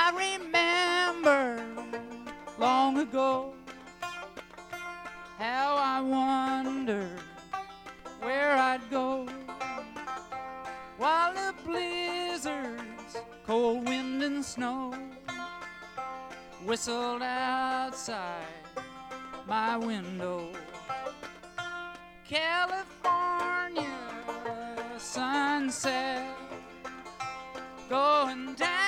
I remember long ago how I wondered where I'd go while the blizzards, cold wind and snow whistled outside my window. California sunset going down